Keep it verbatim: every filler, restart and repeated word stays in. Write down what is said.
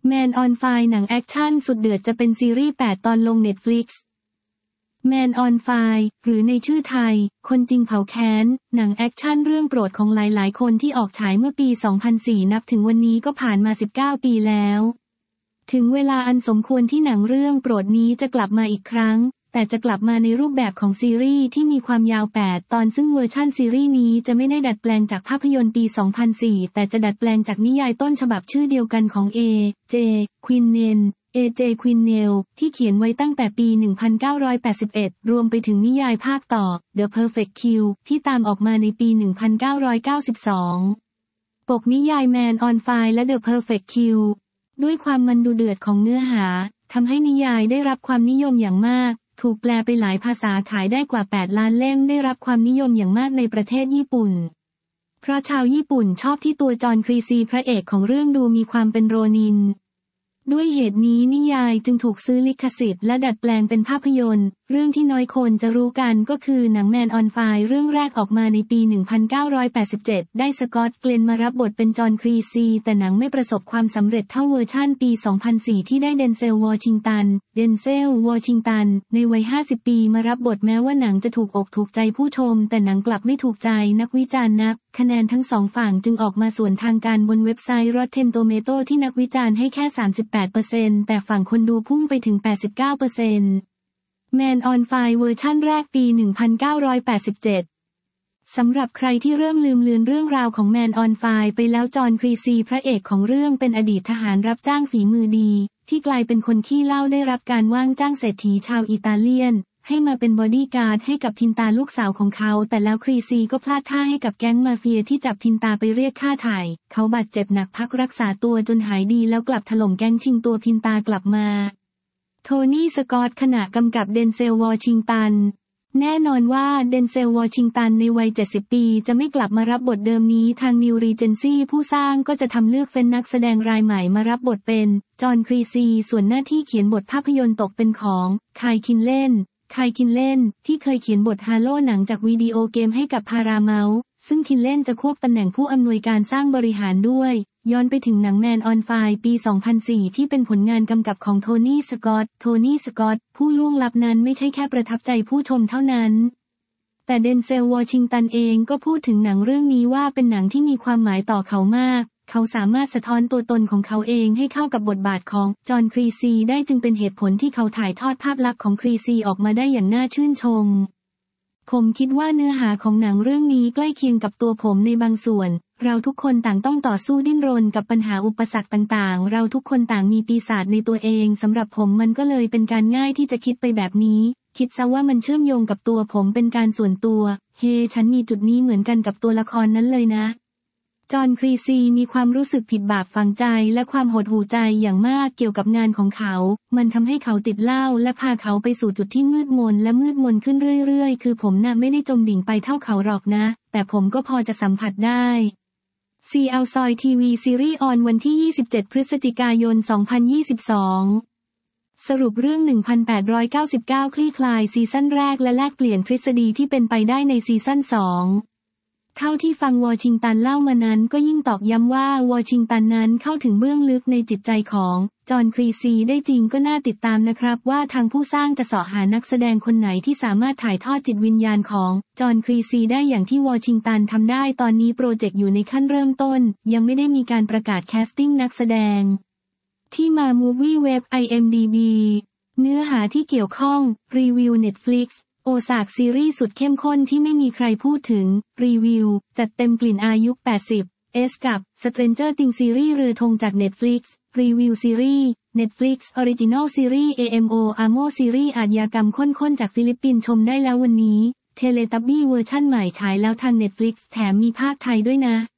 Man on Fire หนังแอคชั่นสุดเดือดจะเป็นซีรีส์แปดตอนลง Netflix Man on Fire หรือในชื่อไทยคนจริงเผาแค้นหนังแอคชั่นเรื่องโปรดของหลายๆคนที่ออกฉายเมื่อปี สองพันสี่ นับถึงวันนี้ก็ผ่านมา สิบเก้า ปีแล้วถึงเวลาอันสมควรที่หนังเรื่องโปรดนี้จะกลับมาอีกครั้งแต่จะกลับมาในรูปแบบของซีรีส์ที่มีความยาว แปด ตอนซึ่งเวอร์ชั่นซีรีส์นี้จะไม่ได้ดัดแปลงจากภาพยนตร์ปี สองพันสี่ แต่จะดัดแปลงจากนิยายต้นฉบับชื่อเดียวกันของ เอ เจ ควินเนล เอ เจ ควินเนล ที่เขียนไว้ตั้งแต่ปี หนึ่งพันเก้าร้อยแปดสิบเอ็ด รวมไปถึงนิยายภาคต่อ The Perfect Kill ที่ตามออกมาในปี หนึ่งพันเก้าร้อยเก้าสิบสอง ปกนิยาย Man on Fire และ The Perfect Kill ด้วยความมันดูเดือดของเนื้อหาทำให้นิยายได้รับความนิยมอย่างมากถูกแปลไปหลายภาษาขายได้กว่า แปด ล้านเล่มได้รับความนิยมอย่างมากในประเทศญี่ปุ่นเพราะชาวญี่ปุ่นชอบที่ตัวจอห์น ครีซีพระเอกของเรื่องดูมีความเป็นโรนินด้วยเหตุนี้นิยายจึงถูกซื้อลิขสิทธิ์และดัดแปลงเป็นภาพยนตร์เรื่องที่น้อยคนจะรู้กันก็คือหนัง Man on Fire เรื่องแรกออกมาในปี หนึ่งพันเก้าร้อยแปดสิบเจ็ด ได้สกอตต์ เกลนมารับบทเป็นจอห์น ครีซีแต่หนังไม่ประสบความสำเร็จเท่าเวอร์ชั่นปี สองพันสี่ ที่ได้เดนเซล วอชิงตัน เดนเซล วอชิงตันในวัย ห้าสิบ ปีมารับบทแม้ว่าหนังจะถูกอกถูกใจผู้ชมแต่หนังกลับไม่ถูกใจนักวิจารณ์นักคะแนนทั้งสองฝั่งจึงออกมาสวนทางกันบนเว็บไซต์ Rotten Tomatoes ที่นักวิจารณ์ให้แค่ สามสิบแปดเปอร์เซ็นต์ แต่ฝั่งคนดูพุ่งไปถึง แปดสิบเก้าเปอร์เซ็นต์ Man on Fire เวอร์ชั่นแรกปี หนึ่งพันเก้าร้อยแปดสิบเจ็ด สำหรับใครที่เริ่มลืมเลือนเรื่องราวของ Man on Fire ไปแล้วจอห์น ครีซีพระเอกของเรื่องเป็นอดีตทหารรับจ้างฝีมือดีที่กลายเป็นคนขี้เหล้าได้รับการว่างจ้างเศรษฐีชาวอิตาเลียนให้มาเป็นบอดี้การ์ดให้กับพินตาลูกสาวของเขาแต่แล้วครีซีก็พลาดท่าให้กับแก๊งมาเฟียที่จับพินตาไปเรียกค่าไถ่เขาบาดเจ็บหนักพักรักษาตัวจนหายดีแล้วกลับถล่มแก๊งชิงตัวพินตากลับมาโทนี่ สกอตต์ขณะกำกับเดนเซล วอชิงตันแน่นอนว่าเดนเซล วอชิงตันในวัย เจ็ดสิบ ปีจะไม่กลับมารับบทเดิมนี้ทางนิวรีเจนซีผู้สร้างก็จะทำเลือกเฟ้นนักแสดงรายใหม่มารับบทเป็นจอห์น ครีซีส่วนหน้าที่เขียนบทภาพยนตร์ตกเป็นของคาย คินเลนคาย คินเลนที่เคยเขียนบทฮาโลหนังจากวิดีโอเกมให้กับพาราเมาส์ซึ่งคินเลนจะควบตำแหน่งผู้อำนวยการสร้างบริหารด้วยย้อนไปถึงหนัง Man on Fire ปี สองพันสี่ ที่เป็นผลงานกำกับของโทนี่ สกอตต์ โทนี่ สกอตต์ผู้ล่วงลับนั้นไม่ใช่แค่ประทับใจผู้ชมเท่านั้นแต่เดนเซล วอชิงตันเองก็พูดถึงหนังเรื่องนี้ว่าเป็นหนังที่มีความหมายต่อเขามากเขาสามารถสะท้อนตัวตนของเขาเองให้เข้ากับบทบาทของจอห์น ครีซีได้จึงเป็นเหตุผลที่เขาถ่ายทอดภาพลักษณ์ของครีซีออกมาได้อย่างน่าชื่นชมผมคิดว่าเนื้อหาของหนังเรื่องนี้ใกล้เคียงกับตัวผมในบางส่วนเราทุกคนต่างต้องต่อสู้ดิ้นรนกับปัญหาอุปสรรคต่างๆเราทุกคนต่างมีปีศาจในตัวเองสำหรับผมมันก็เลยเป็นการง่ายที่จะคิดไปแบบนี้คิดซะว่ามันเชื่อมโยงกับตัวผมเป็นการส่วนตัวเฮ hey, ฉันมีจุดนี้เหมือนกันกับตัวละครนั้นเลยนะจอห์น ครีซีมีความรู้สึกผิดบาปฝังใจและความหดหู่ใจอย่างมากเกี่ยวกับงานของเขามันทำให้เขาติดเหล้าและพาเขาไปสู่จุดที่มืดมนและมืดมนขึ้นเรื่อยๆคือผมน่ะไม่ได้จมดิ่งไปเท่าเขาหรอกนะแต่ผมก็พอจะสัมผัสได้ซี แอล ซอย ที วี ซีรีส์ออนวันที่ ยี่สิบเจ็ด พฤศจิกายน สองพันยี่สิบสองสรุปเรื่อง หนึ่งพันแปดร้อยเก้าสิบเก้า คลี่คลายซีซั่นแรกและแลกเปลี่ยนทฤษฎีที่เป็นไปได้ในซีซั่นสองเท่าที่ฟังวอชิงตันเล่ามานั้นก็ยิ่งตอกย้ำว่าวอชิงตันนั้นเข้าถึงเบื้องลึกในจิตใจของจอห์น ครีซีได้จริงก็น่าติดตามนะครับว่าทางผู้สร้างจะเสาะหานักแสดงคนไหนที่สามารถถ่ายทอดจิตวิญญาณของจอห์น ครีซีได้อย่างที่วอชิงตันทำได้ตอนนี้โปรเจกต์อยู่ในขั้นเริ่มต้นยังไม่ได้มีการประกาศแคสติ้งนักแสดงที่มา Movie Web ไอ เอ็ม ดี บี เนื้อหาที่เกี่ยวข้องรีวิว Netflixโอซากซีรีส์สุดเข้มข้นที่ไม่มีใครพูดถึงรีวิวจัดเต็มกลิ่นอายุ แปดสิบ เอส กับ Stranger Things ซีรีส์เรือธงจาก Netflix รีวิวซีรีส์ Netflix Original Series เอ เอ็ม โอ อาร์ โม ซีรีส์อาชญากรรมข้นๆจากฟิลิปปินส์ชมได้แล้ววันนี้ Teletubbies เวอร์ชั่นใหม่ฉายแล้วทาง Netflix แถมมีภาคไทยด้วยนะ